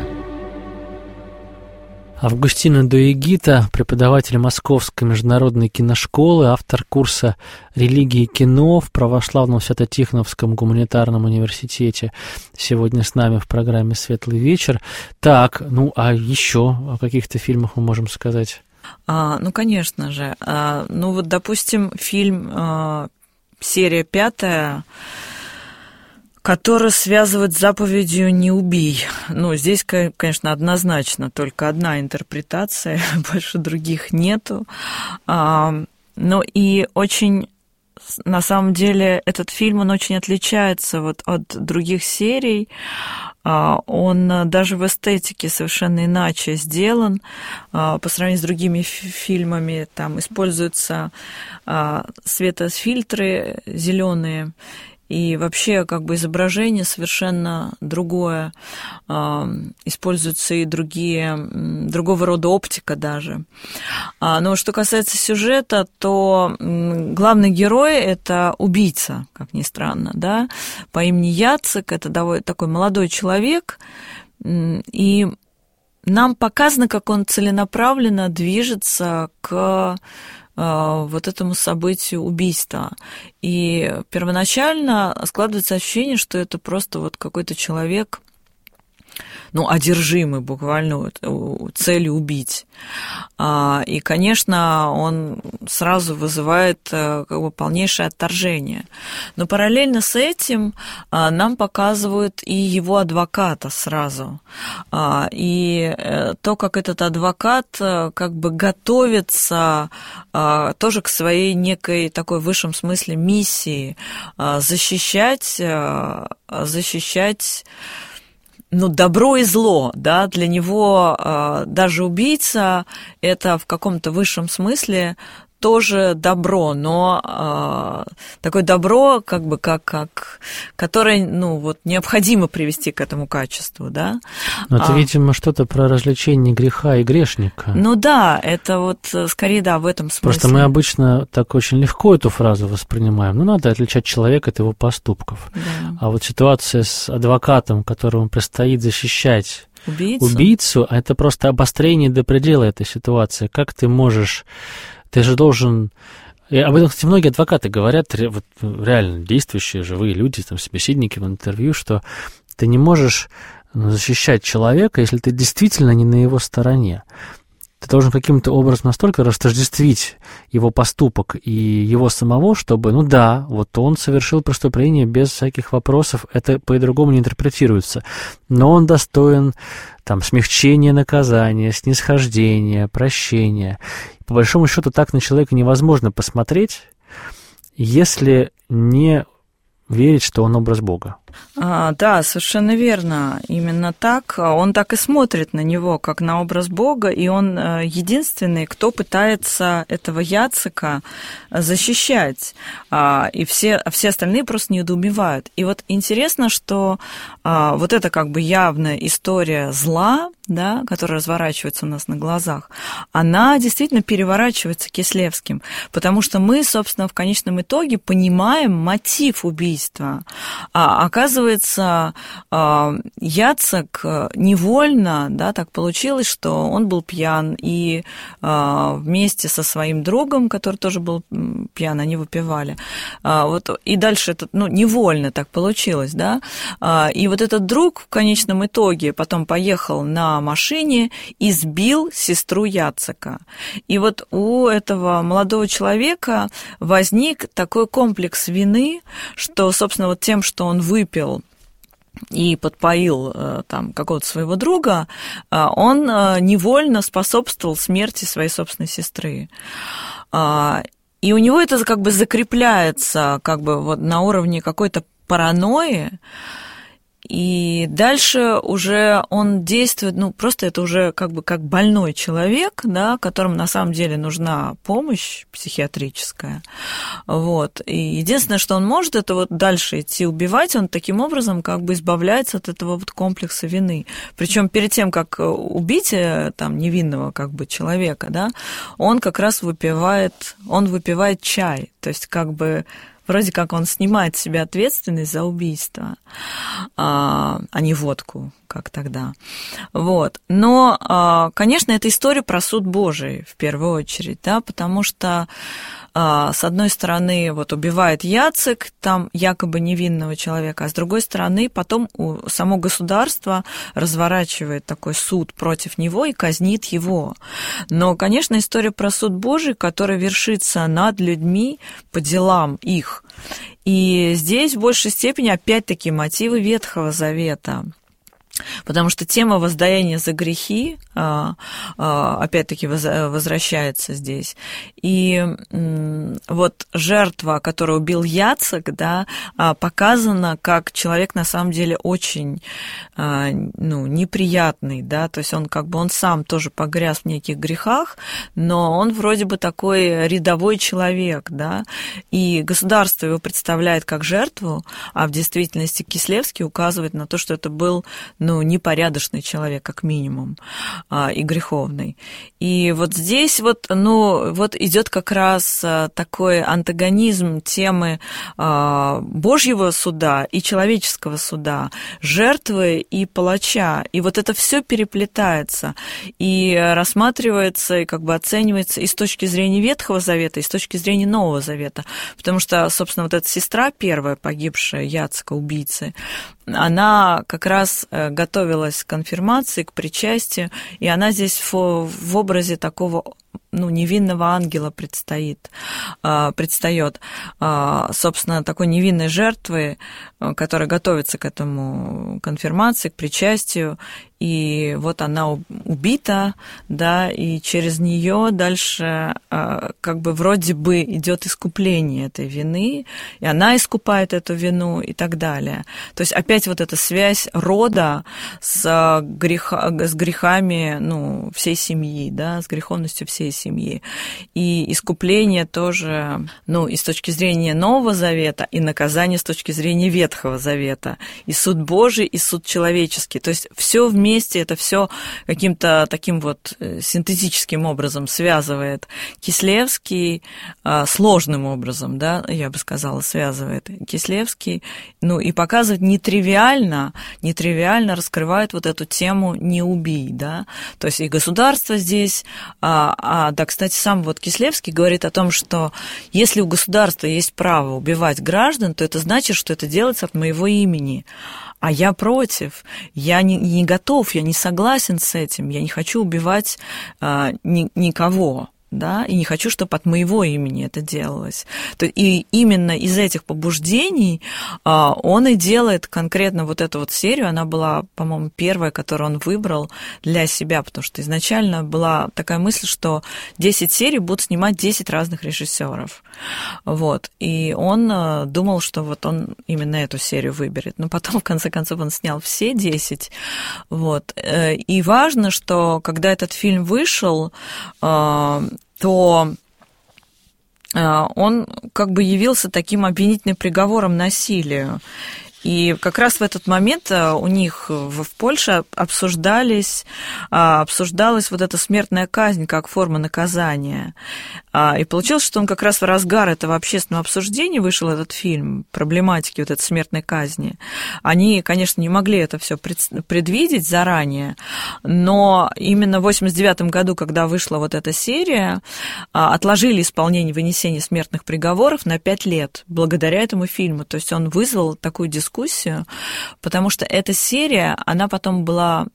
Августина Дуегита, преподаватель Московской международной киношколы, автор курса «Религия и кино» в Православном Свято-Тихоновском гуманитарном университете, сегодня с нами в программе «Светлый вечер». Так, ну а еще о каких-то фильмах мы можем сказать? А, ну, конечно же. А, ну, вот, допустим, фильм а, серия пятая, который связывает с заповедью «Не убий». Ну, здесь, конечно, однозначно только одна интерпретация, больше других нету. А, ну, и очень... На самом деле этот фильм, он очень отличается вот от других серий. Он даже в эстетике совершенно иначе сделан. По сравнению с другими фильмами там используются светофильтры зеленые. И вообще как бы изображение совершенно другое, используются и другие, другого рода оптика даже. Но что касается сюжета, то главный герой – это убийца, как ни странно, да, по имени Яцек, это такой молодой человек, и нам показано, как он целенаправленно движется к вот этому событию убийства. И первоначально складывается ощущение, что это просто вот какой-то человек, ну, одержимый буквально целью убить. И, конечно, он сразу вызывает как бы полнейшее отторжение. Но параллельно с этим нам показывают и его адвоката сразу. И то, как этот адвокат как бы готовится тоже к своей некой такой в высшем смысле миссии защищать, защищать ну, добро и зло, да, для него э, даже убийца – это в каком-то высшем смысле тоже добро, но э, такое добро, как бы, как, как, которое, ну, вот, необходимо привести к этому качеству, да. Но это, а, видимо, что-то про развлечение греха и грешника. Ну да, это вот, скорее, да, в этом смысле. Просто мы обычно так очень легко эту фразу воспринимаем. Ну, надо отличать человека от его поступков. Да. А вот ситуация с адвокатом, которому предстоит защищать убийцу, убийцу, это просто обострение до предела этой ситуации. Как ты можешь... Ты же должен... И об этом, кстати, многие адвокаты говорят, вот, реально действующие живые люди, там, собеседники в интервью, что ты не можешь защищать человека, если ты действительно не на его стороне. Ты должен каким-то образом настолько растождествить его поступок и его самого, чтобы, ну да, вот он совершил преступление без всяких вопросов, это по-другому не интерпретируется, но он достоин там смягчения наказания, снисхождения, прощения. По большому счету так на человека невозможно посмотреть, если не верить, что он образ Бога. А, да, совершенно верно. Именно так. Он так и смотрит на него, как на образ Бога, и он единственный, кто пытается этого Яцека защищать. А, и все, все остальные просто недоумевают. И вот интересно, что а, вот эта как бы явная история зла, да, которая разворачивается у нас на глазах, она действительно переворачивается Кислевским, потому что мы, собственно, в конечном итоге понимаем мотив убийства. А, оказывается, Яцек невольно, да, так получилось, что он был пьян, и вместе со своим другом, который тоже был пьян, они выпивали. Вот, и дальше это, ну, невольно так получилось, да. И вот этот друг в конечном итоге потом поехал на машине и сбил сестру Яцека. И вот у этого молодого человека возник такой комплекс вины, что, собственно, вот тем, что он выпил и подпоил там какого-то своего друга, он невольно способствовал смерти своей собственной сестры. И у него это как бы закрепляется как бы вот на уровне какой-то паранойи, и дальше уже он действует, ну, просто это уже как бы как больной человек, да, которому на самом деле нужна помощь психиатрическая, вот, и единственное, что он может, это вот дальше идти убивать, он таким образом как бы избавляется от этого вот комплекса вины, причем перед тем, как убить там невинного как бы человека, да, он как раз выпивает, он выпивает чай, то есть как бы вроде как он снимает с себя ответственность за убийство, а не водку, как тогда. Вот. Но, конечно, это история про суд Божий, в первую очередь, да, потому что, с одной стороны, вот убивает Яцек, там якобы невинного человека, а с другой стороны, потом само государство разворачивает такой суд против него и казнит его. Но, конечно, история про суд Божий, который вершится над людьми по делам их. И здесь в большей степени, опять-таки, мотивы Ветхого Завета. Потому что тема воздаяния за грехи, опять-таки, возвращается здесь. И вот жертва, которую убил Яцек, да, показана как человек, на самом деле, очень, ну, неприятный, да, то есть он как бы он сам тоже погряз в неких грехах, но он вроде бы такой рядовой человек, да, и государство его представляет как жертву, а в действительности Кислевский указывает на то, что это был, ну, непорядочный человек, как минимум, и греховный. И вот здесь вот, ну, вот идет как раз такой антагонизм темы Божьего суда и человеческого суда, жертвы и палача. И вот это все переплетается и рассматривается, и как бы оценивается и с точки зрения Ветхого Завета, и с точки зрения Нового Завета. Потому что, собственно, вот эта сестра первая, погибшая Яцека, убийцы, она как раз готовилась к конфирмации, к причастию, и она здесь в, в образе такого, ну, невинного ангела предстоит, предстает, собственно, такой невинной жертвы, которая готовится к этому конфирмации, к причастию, и вот она убита, да, и через нее дальше как бы вроде бы идет искупление этой вины, и она искупает эту вину и так далее. То есть опять вот эта связь рода с, греха, с грехами, ну, всей семьи, да, с греховностью всей семьи. И искупление тоже, ну, и с точки зрения Нового Завета, и наказание с точки зрения Ветхого Завета, и суд Божий, и суд человеческий. То есть все вместе, это все каким-то таким вот синтетическим образом связывает Кислевский, сложным образом, да, я бы сказала, связывает Кислевский, ну, и показывает нетривиально, нетривиально раскрывает вот эту тему «не убий», да, то есть и государство здесь, а, а, да, кстати, сам вот Кислевский говорит о том, что если у государства есть право убивать граждан, то это значит, что это делается от моего имени. А я против, я не, не готов, я не согласен с этим, я не хочу убивать а, ни, никого. Да, и не хочу, чтобы от моего имени это делалось. И именно из этих побуждений он и делает конкретно вот эту вот серию. Она была, по-моему, первая, которую он выбрал для себя, потому что изначально была такая мысль, что десять серий будут снимать десять разных режиссеров. Вот. И он думал, что вот он именно эту серию выберет. Но потом, в конце концов, он снял все десять. Вот. И важно, что когда этот фильм вышел, то он как бы явился таким обвинительным приговором насилию. И как раз в этот момент у них в Польше обсуждались, обсуждалась вот эта смертная казнь как форма наказания. И получилось, что он как раз в разгар этого общественного обсуждения вышел этот фильм, проблематики вот этой смертной казни. Они, конечно, не могли это все предвидеть заранее, но именно в восемьдесят девятом году, когда вышла вот эта серия, отложили исполнение вынесения смертных приговоров на пять лет благодаря этому фильму. То есть он вызвал такую дискуссию, потому что эта серия, она потом была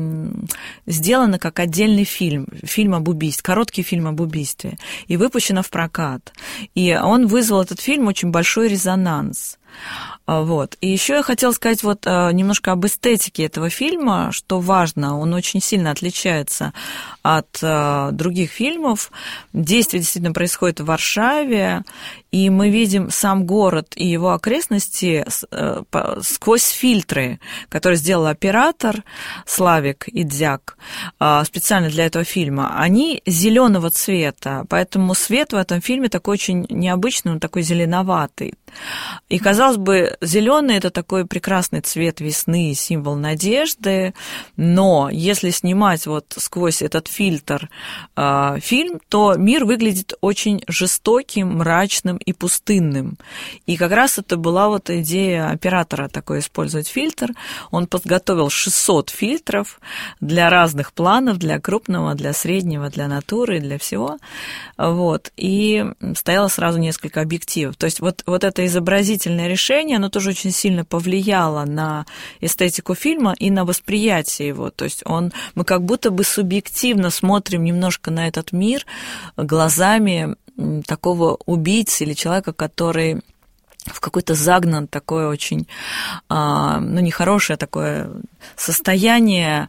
сделана как отдельный фильм, фильм об убийстве, короткий фильм об убийстве, и выпущена в прокат. И он вызвал, этот фильм, очень большой резонанс. Вот. И еще я хотела сказать вот немножко об эстетике этого фильма, что важно, он очень сильно отличается от других фильмов. Действие действительно происходит в Варшаве, и мы видим сам город и его окрестности сквозь фильтры, которые сделал оператор Славик Идзяк специально для этого фильма. Они зеленого цвета, поэтому свет в этом фильме такой очень необычный, он такой зеленоватый. И, казалось бы, зеленый — это такой прекрасный цвет весны, символ надежды, но если снимать вот сквозь этот фильтр э, фильм, то мир выглядит очень жестоким, мрачным и пустынным. И как раз это была вот идея оператора такой использовать фильтр. Он подготовил шестьсот фильтров для разных планов, для крупного, для среднего, для натуры, для всего. Вот. И стояло сразу несколько объективов. То есть вот, вот это изобразительное решение, оно тоже очень сильно повлияло на эстетику фильма и на восприятие его. То есть он, мы как будто бы субъективно смотрим немножко на этот мир глазами такого убийцы или человека, который в какой-то загнан, такое очень, ну, нехорошее такое состояние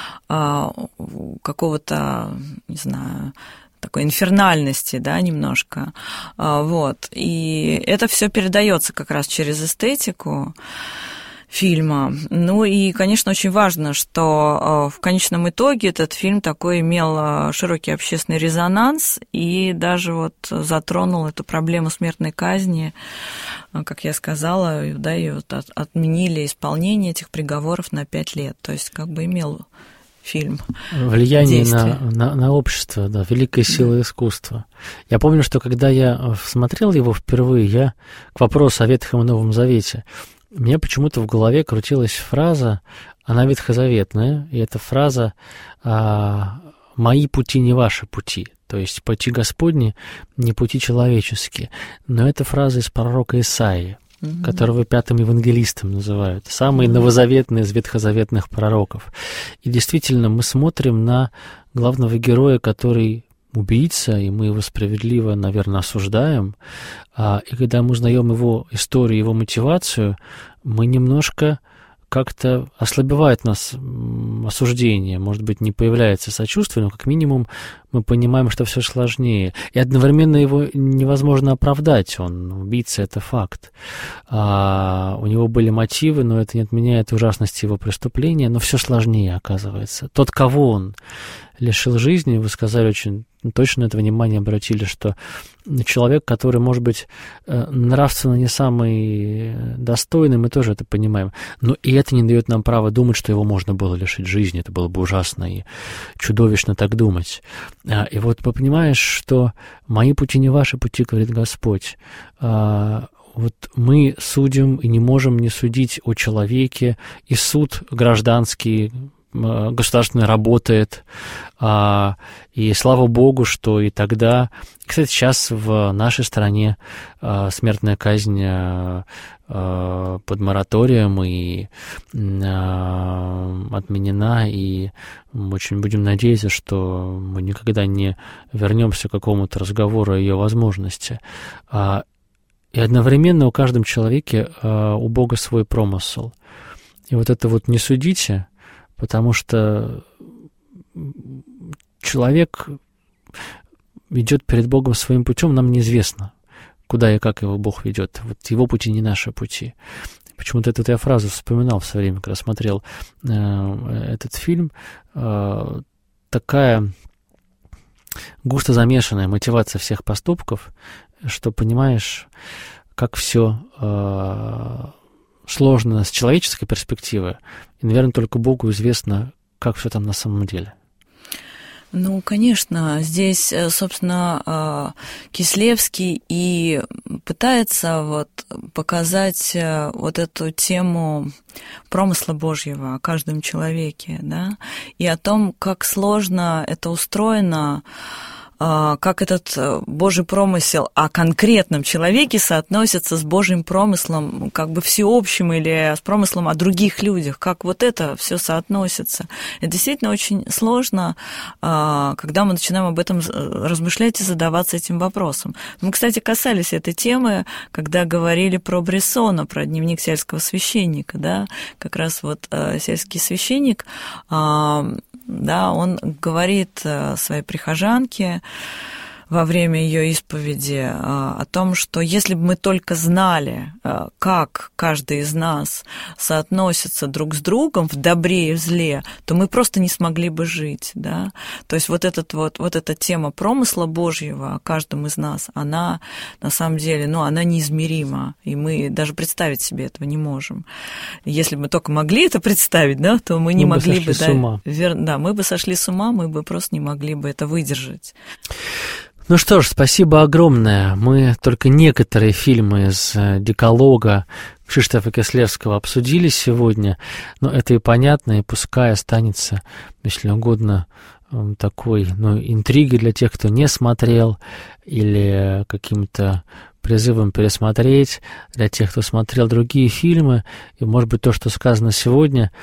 какого-то, не знаю, такой инфернальности, да, немножко, вот, и это все передается как раз через эстетику фильма. Ну и, конечно, очень важно, что в конечном итоге этот фильм такой имел широкий общественный резонанс и даже вот затронул эту проблему смертной казни, как я сказала, да, и вот отменили исполнение этих приговоров на пять лет, то есть как бы имел фильм. Влияние на, на, на общество, да, великая сила да. искусства. Я помню, что когда я смотрел его впервые, я к вопросу о Ветхом и Новом Завете, мне почему-то в голове крутилась фраза, она ветхозаветная, и эта фраза «мои пути не ваши пути», то есть пути Господни не пути человеческие. Но это фраза из пророка Исаии, Mm-hmm. которого пятым евангелистом называют, самый mm-hmm. новозаветный из ветхозаветных пророков. И действительно, мы смотрим на главного героя, который убийца, и мы его справедливо, наверное, осуждаем. И когда мы узнаем его историю, его мотивацию, мы немножко как-то ослабевает нас осуждение, может быть, не появляется сочувствие, но как минимум мы понимаем, что все сложнее. И одновременно его невозможно оправдать, он убийца, это факт. А, у него были мотивы, но это не отменяет ужасности его преступления, но все сложнее оказывается. Тот, кого он лишил жизни, вы сказали очень точно, это внимание обратили, что человек, который, может быть, нравственно не самый достойный, мы тоже это понимаем, но и это не дает нам права думать, что его можно было лишить жизни, это было бы ужасно и чудовищно так думать. И вот понимаешь, что мои пути не ваши пути, говорит Господь. Вот мы судим и не можем не судить о человеке, и суд гражданский, государственный работает, и слава Богу, что и тогда... Кстати, сейчас в нашей стране смертная казнь под мораторием и отменена, и мы очень будем надеяться, что мы никогда не вернемся к какому-то разговору о ее возможности. И одновременно у каждого человека у Бога свой промысел. И вот это вот «не судите», потому что человек идет перед Богом своим путем, нам неизвестно, куда и как его Бог ведет. Вот его пути не наши пути. Почему-то эту я фразу вспоминал в свое время, когда смотрел э, этот фильм. Э, такая густо замешанная мотивация всех поступков, что понимаешь, как все э, сложно с человеческой перспективы, и, наверное, только Богу известно, как все там на самом деле. Ну, конечно, здесь, собственно, Кислевский и пытается вот показать вот эту тему промысла Божьего о каждом человеке, да, и о том, как сложно это устроено, как этот Божий промысел о конкретном человеке соотносится с Божьим промыслом, как бы всеобщим, или с промыслом о других людях, как вот это все соотносится. Это действительно очень сложно, когда мы начинаем об этом размышлять и задаваться этим вопросом. Мы, кстати, касались этой темы, когда говорили про Брессона, про дневник сельского священника, да, как раз вот сельский священник, да, он говорит своей прихожанке во время ее исповеди о том, что если бы мы только знали, как каждый из нас соотносится друг с другом в добре и в зле, то мы просто не смогли бы жить, да. То есть вот, этот вот, вот эта тема промысла Божьего о каждом из нас, она на самом деле, ну, она неизмерима, и мы даже представить себе этого не можем. Если бы мы только могли это представить, да, то мы не мы могли бы... бы да, вер, да, мы бы сошли с ума, мы бы просто не могли бы это выдержать. Ну что ж, спасибо огромное. Мы только некоторые фильмы из «Декалога» Кшиштофа Кислевского обсудили сегодня, но это и понятно, и пускай останется, если угодно, такой, ну, интригой для тех, кто не смотрел, или каким-то призывом пересмотреть для тех, кто смотрел другие фильмы. И, может быть, то, что сказано сегодня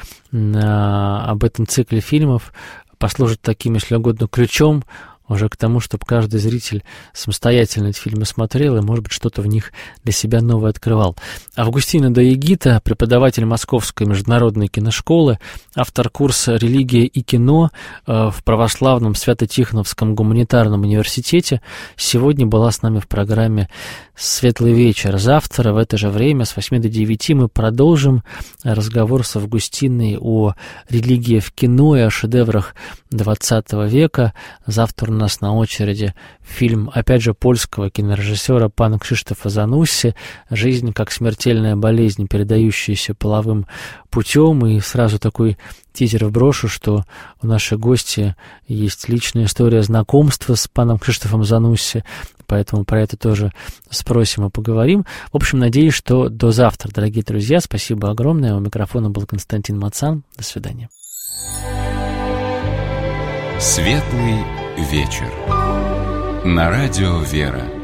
об этом цикле фильмов, послужит таким, если угодно, ключом уже к тому, чтобы каждый зритель самостоятельно эти фильмы смотрел и, может быть, что-то в них для себя новое открывал. Августина Доегита, преподаватель Московской международной киношколы, автор курса «Религия и кино» в православном Свято-Тихоновском гуманитарном университете, сегодня была с нами в программе «Светлый вечер». Завтра в это же время с восьми до девяти мы продолжим разговор с Августиной о религии в кино и о шедеврах двадцатого века. Завтра у нас на очереди фильм, опять же, польского кинорежиссера пана Кшиштофа Занусси «Жизнь как смертельная болезнь, передающаяся половым путем». И сразу такой тизер вброшу, что у нашей гости есть личная история знакомства с паном Кшиштофом Занусси, поэтому про это тоже спросим и поговорим. В общем, надеюсь, что до завтра, дорогие друзья. Спасибо огромное. У микрофона был Константин Мацан. До свидания. Светлый вечер. На радио «Вера».